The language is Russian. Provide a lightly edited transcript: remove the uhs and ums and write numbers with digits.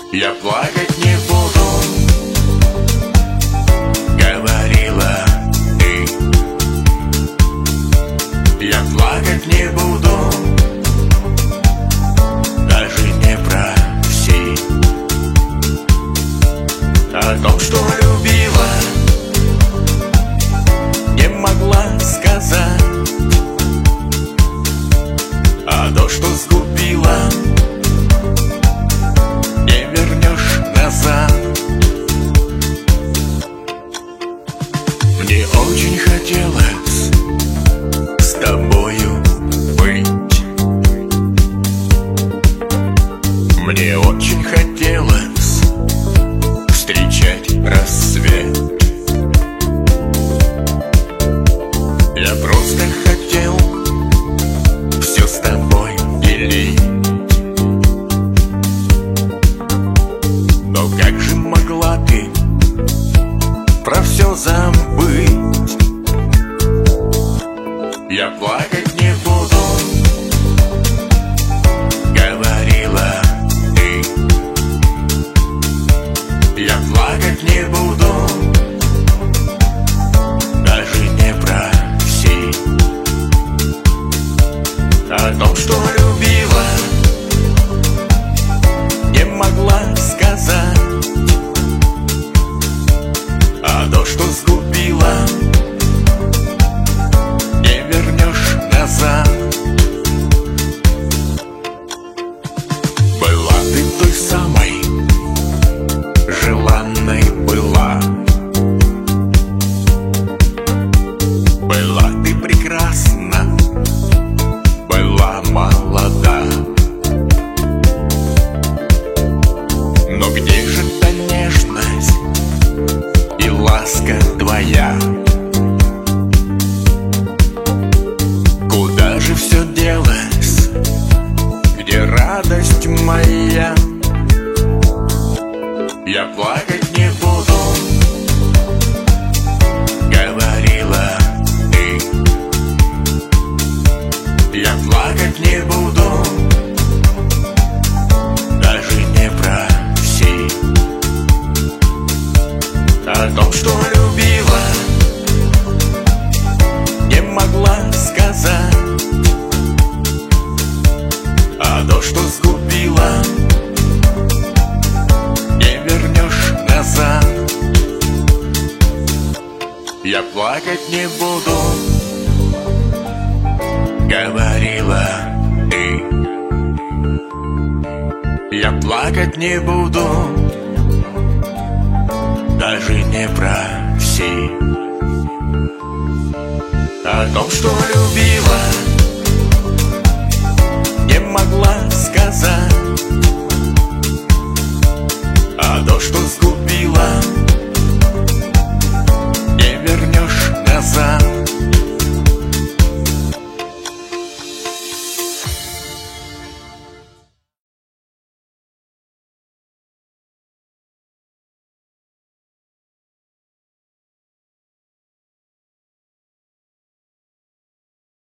Я плакать не буду, говорила ты. Я плакать не буду, даже не проси. О том, что любила, не могла сказать. А то, что сгубила, не вернешь назад. Мне очень хотелось с тобою быть. Мне очень хотелось встречать рассвет. Я просто хотел все с тобой делить. Но как же могла ты про все забыть? Я плакать не буду, говорила ты. Я плакать не буду, даже не проси. О том, что любила, не могла сказать. А то, что сгубила, не вернешь назад. Была ты той самой, желанной была. Была ты прекрасна, была молода. Но где же та нежность и ласка твоя? Куда же все делось, где радость моя? Я плакать не буду, говорила ты. Я плакать не буду, даже не проси. О том, что любила, не могла сказать. А то, что сгубила, не вернешь назад. Я плакать не буду, говорила ты. Я плакать не буду, даже не проси. О том, что любила, не могла сказать. А то, что сгубила,